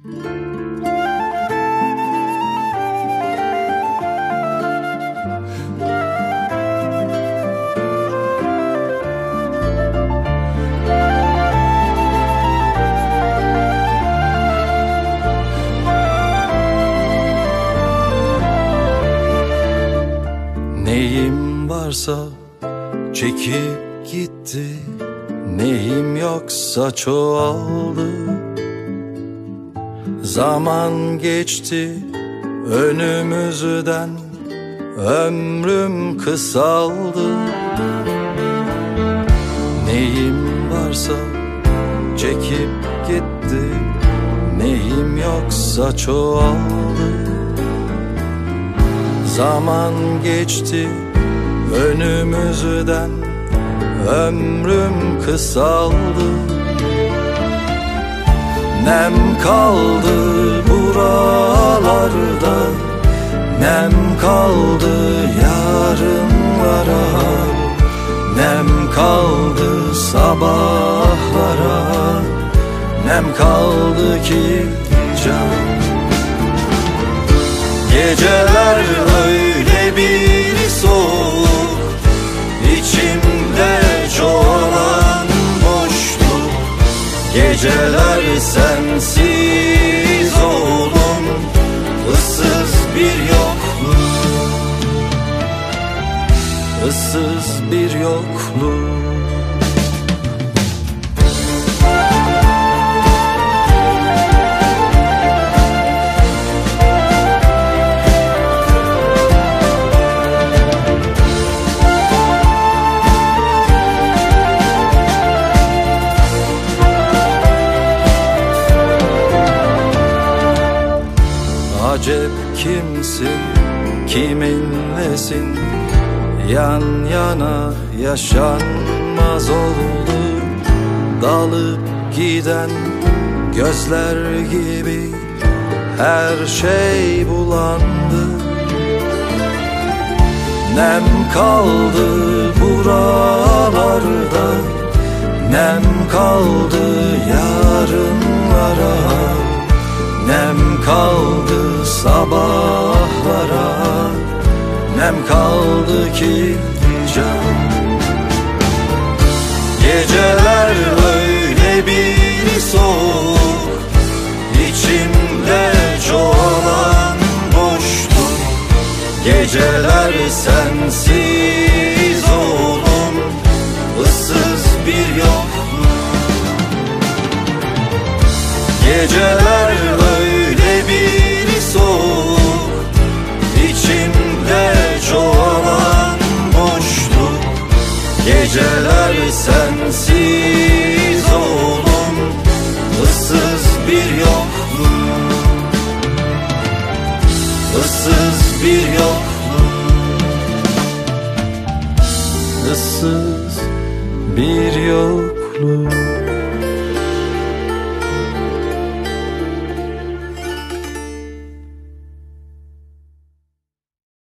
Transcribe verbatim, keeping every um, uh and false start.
Neyim varsa çekip gitti, neyim yoksa çoğaldı. Zaman geçti önümüzden, ömrüm kısaldı. Neyim varsa çekip gitti, neyim yoksa çoğaldı. Zaman geçti önümüzden, ömrüm kısaldı. Nem kaldı buralarda, nem kaldı yarınlara, nem kaldı sabahlara, nem kaldı ki can. Geceler öyle bir soğuk, içimde çoğalan boşluk. Geceler sensiz oldum, ıssız bir yokluk, ıssız bir yokluk. Acep kimsin, kiminlesin, yan yana yaşanmaz oldu. Dalıp giden gözler gibi her şey bulandı. Nem kaldı buralarda, nem kaldı yarınlara, nem kaldı sabahlara, nem kaldı ki can. Geceler öyle bir soğuk, içimde çoğalan boşluk. Geceler sensiz oldum, ıssız bir yokluk. Geceler öyle bir soğuk, içimde çoğalan boşluk. Geceler sensiz oldum, ıssız bir yokluk, ıssız bir yokluk, ıssız bir yokluk.